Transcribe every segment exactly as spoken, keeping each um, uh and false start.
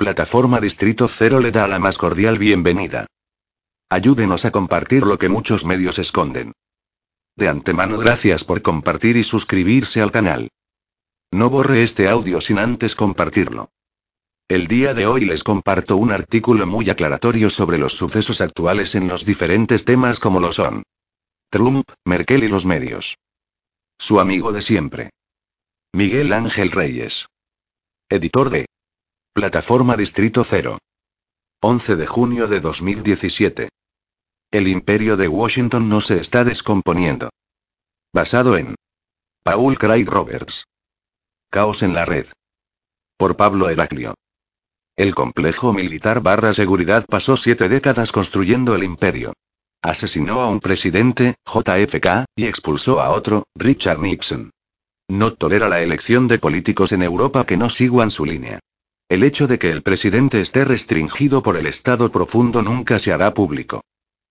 Plataforma Distrito Cero le da la más cordial bienvenida. Ayúdenos a compartir lo que muchos medios esconden. De antemano, gracias por compartir y suscribirse al canal. No borre este audio sin antes compartirlo. El día de hoy les comparto un artículo muy aclaratorio sobre los sucesos actuales en los diferentes temas como lo son Trump, Merkel y los medios. Su amigo de siempre. Miguel Ángel Reyes. Editor de Plataforma Distrito Cero. once de junio de dos mil diecisiete. El imperio de Washington no se está descomponiendo. Basado en Paul Craig Roberts. Caos en la red. Por Pablo Heraclio. El complejo militar barra seguridad pasó siete décadas construyendo el imperio. Asesinó a un presidente, J F K, y expulsó a otro, Richard Nixon. No tolera la elección de políticos en Europa que no sigan su línea. El hecho de que el presidente esté restringido por el Estado profundo nunca se hará público.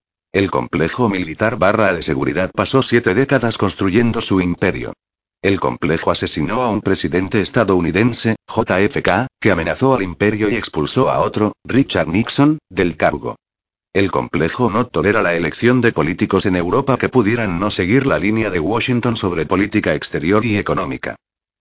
El complejo militar barra de seguridad pasó siete décadas construyendo su imperio. El complejo asesinó a un presidente estadounidense, J F K, que amenazó al imperio y expulsó a otro, Richard Nixon, del cargo. El complejo no tolera la elección de políticos en Europa que pudieran no seguir la línea de Washington sobre política exterior y económica.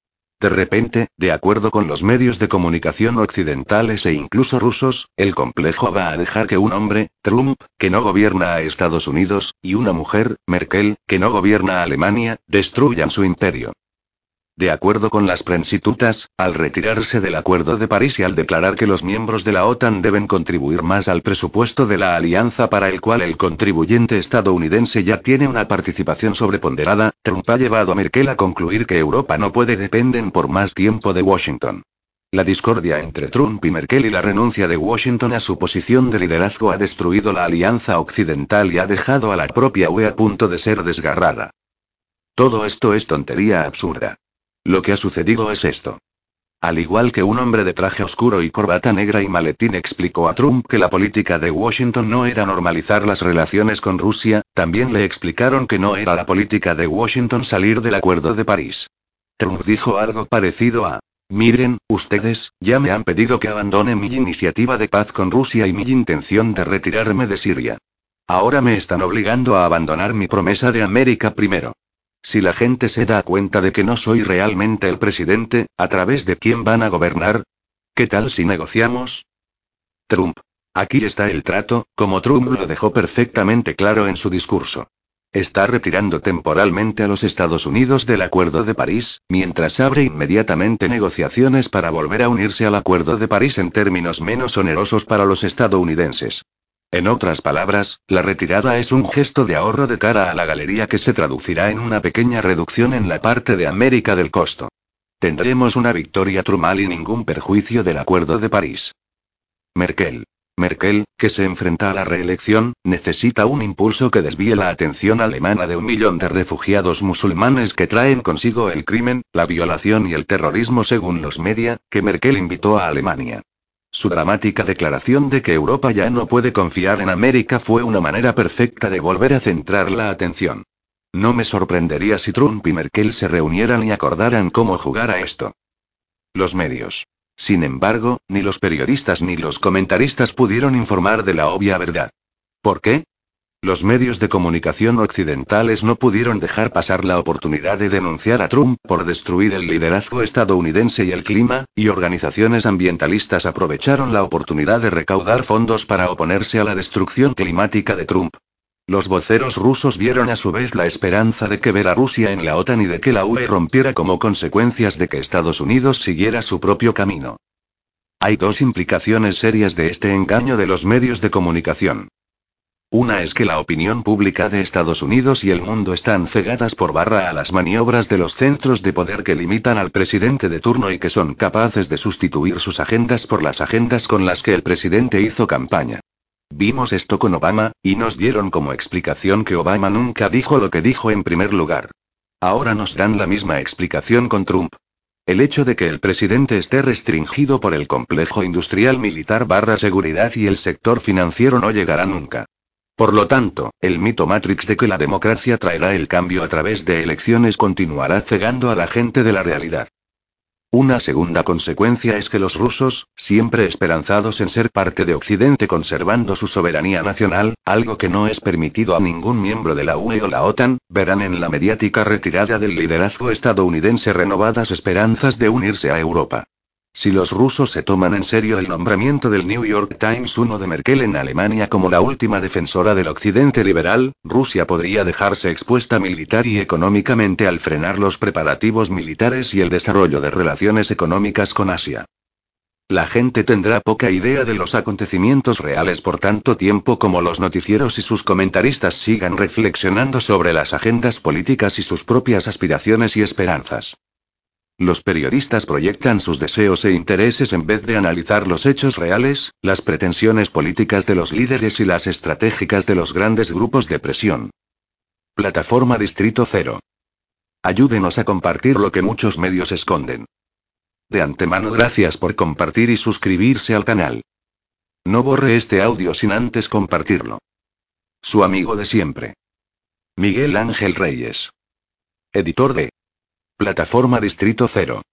De repente, de acuerdo con los medios de comunicación occidentales e incluso rusos, el complejo va a dejar que un hombre, Trump, que no gobierna a Estados Unidos, y una mujer, Merkel, que no gobierna a Alemania, destruyan su imperio. De acuerdo con las prenstitutas, al retirarse del Acuerdo de París y al declarar que los miembros de la OTAN deben contribuir más al presupuesto de la alianza para el cual el contribuyente estadounidense ya tiene una participación sobreponderada, Trump ha llevado a Merkel a concluir que Europa no puede depender por más tiempo de Washington. La discordia entre Trump y Merkel y la renuncia de Washington a su posición de liderazgo ha destruido la alianza occidental y ha dejado a la propia U E a punto de ser desgarrada. Todo esto es tontería absurda. Lo que ha sucedido es esto. Al igual que un hombre de traje oscuro y corbata negra y maletín explicó a Trump que la política de Washington no era normalizar las relaciones con Rusia, también le explicaron que no era la política de Washington salir del Acuerdo de París. Trump dijo algo parecido a: miren, ustedes, ya me han pedido que abandone mi iniciativa de paz con Rusia y mi intención de retirarme de Siria. Ahora me están obligando a abandonar mi promesa de América primero. Si la gente se da cuenta de que no soy realmente el presidente, ¿a través de quién van a gobernar? ¿Qué tal si negociamos? Trump. Aquí está el trato, como Trump lo dejó perfectamente claro en su discurso. Está retirando temporalmente a los Estados Unidos del Acuerdo de París, mientras abre inmediatamente negociaciones para volver a unirse al Acuerdo de París en términos menos onerosos para los estadounidenses. En otras palabras, la retirada es un gesto de ahorro de cara a la galería que se traducirá en una pequeña reducción en la parte de América del costo. Tendremos una victoria trumal y ningún perjuicio del Acuerdo de París. Merkel. Merkel, que se enfrenta a la reelección, necesita un impulso que desvíe la atención alemana de un millón de refugiados musulmanes que traen consigo el crimen, la violación y el terrorismo según los media, que Merkel invitó a Alemania. Su dramática declaración de que Europa ya no puede confiar en América fue una manera perfecta de volver a centrar la atención. No me sorprendería si Trump y Merkel se reunieran y acordaran cómo jugar a esto. Los medios. Sin embargo, ni los periodistas ni los comentaristas pudieron informar de la obvia verdad. ¿Por qué? Los medios de comunicación occidentales no pudieron dejar pasar la oportunidad de denunciar a Trump por destruir el liderazgo estadounidense y el clima, y organizaciones ambientalistas aprovecharon la oportunidad de recaudar fondos para oponerse a la destrucción climática de Trump. Los voceros rusos vieron a su vez la esperanza de que ver a Rusia en la OTAN y de que la U E rompiera como consecuencias de que Estados Unidos siguiera su propio camino. Hay dos implicaciones serias de este engaño de los medios de comunicación. Una es que la opinión pública de Estados Unidos y el mundo están cegadas por barra a las maniobras de los centros de poder que limitan al presidente de turno y que son capaces de sustituir sus agendas por las agendas con las que el presidente hizo campaña. Vimos esto con Obama, y nos dieron como explicación que Obama nunca dijo lo que dijo en primer lugar. Ahora nos dan la misma explicación con Trump. El hecho de que el presidente esté restringido por el complejo industrial militar barra seguridad y el sector financiero no llegará nunca. Por lo tanto, el mito Matrix de que la democracia traerá el cambio a través de elecciones continuará cegando a la gente de la realidad. Una segunda consecuencia es que los rusos, siempre esperanzados en ser parte de Occidente conservando su soberanía nacional, algo que no es permitido a ningún miembro de la U E o la OTAN, verán en la mediática retirada del liderazgo estadounidense renovadas esperanzas de unirse a Europa. Si los rusos se toman en serio el nombramiento del New York Times uno de Merkel en Alemania como la última defensora del Occidente liberal, Rusia podría dejarse expuesta militar y económicamente al frenar los preparativos militares y el desarrollo de relaciones económicas con Asia. La gente tendrá poca idea de los acontecimientos reales por tanto tiempo como los noticieros y sus comentaristas sigan reflexionando sobre las agendas políticas y sus propias aspiraciones y esperanzas. Los periodistas proyectan sus deseos e intereses en vez de analizar los hechos reales, las pretensiones políticas de los líderes y las estratégicas de los grandes grupos de presión. Plataforma Distrito Cero. Ayúdenos a compartir lo que muchos medios esconden. De antemano gracias por compartir y suscribirse al canal. No borre este audio sin antes compartirlo. Su amigo de siempre. Miguel Ángel Reyes. Editor de Plataforma Distrito Cero.